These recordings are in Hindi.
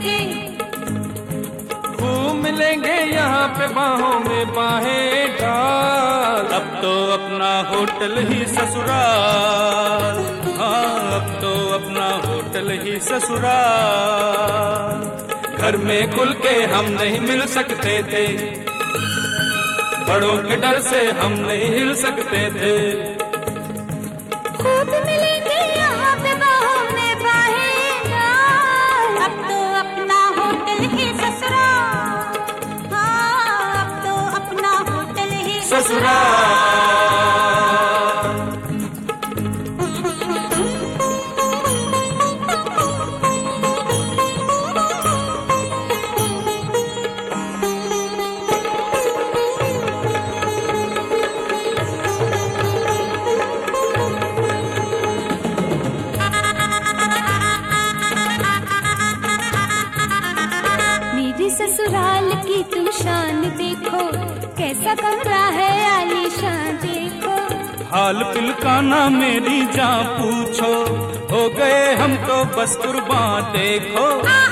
के। खूब मिलेंगे यहाँ पे बाहों में बाहें डाल। अब तो अपना होटल ही ससुराल, हाँ अब तो अपना होटल ही ससुराल। घर में खुल के हम नहीं मिल सकते थे, बड़ों के डर से हम नहीं हिल सकते थे। खूब मिलेंगे यहाँ पे बाहों में बाहें डाल। अब तो अपना होटल ही ससुराल, हाँ अब तो अपना होटल ही ससुराल। ससुराल की तुम शान देखो, कैसा कमरा है आलीशान देखो। हाल पिल का ना मेरी जान पूछो, हो गए हम तो बस कुर्बान देखो।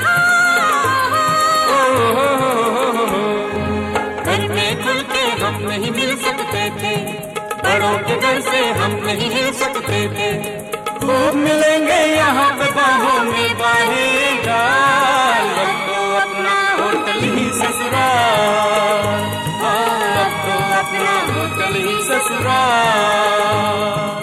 घर में खुल के हम नहीं मिल सकते थे, बड़ों के डर से हम नहीं हिल सकते थे। खूब मिलेंगे यहाँ पे बाहों में बाहें डाल। अब तो अपना होटल ही ससुराल, अब तो अपना होटल ही ससुराल।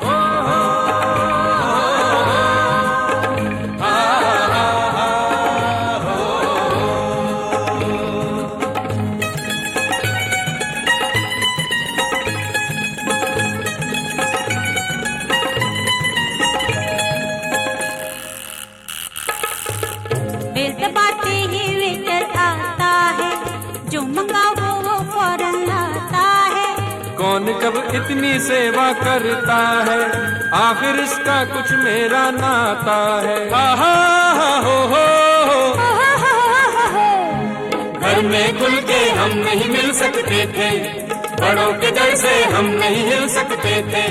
बातें ही वेटर आता है, जो मंगाओ वो फौरन लाता है। कौन कब इतनी सेवा करता है, आखिर इसका कुछ मेरा नाता है। घर में खुल के हम नहीं मिल सकते थे, बड़ों के डर से हम नहीं हिल सकते थे।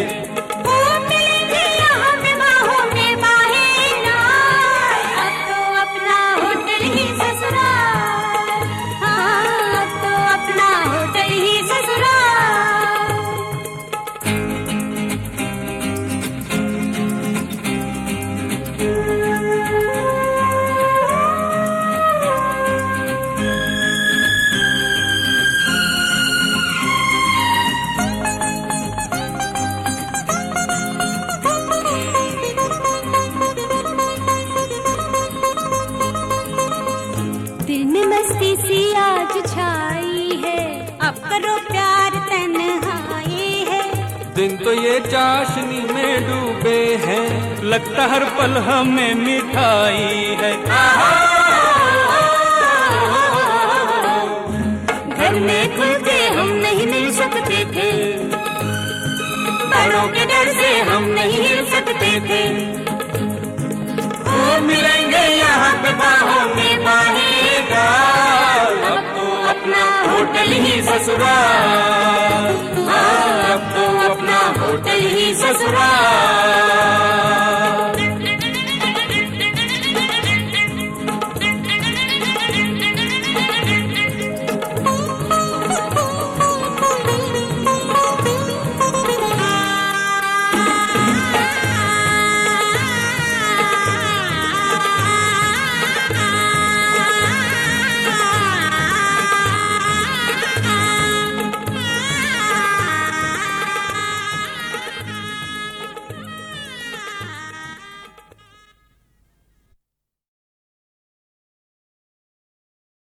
मस्ती सी आज छाई है, अब करो प्यार तन्हाई है। दिन तो ये चाशनी में डूबे हैं, लगता हर पल हमें मिठाई है। घर में खुल के हम नहीं मिल सकते थे, बड़ों के डर से हम नहीं हिल सकते थे। वो मिलेंगे यहाँ पे बाहों में बाहें डाल। अब तो अपना होटल ही ससुराल, अब तो अपना होटल ही ससुराल।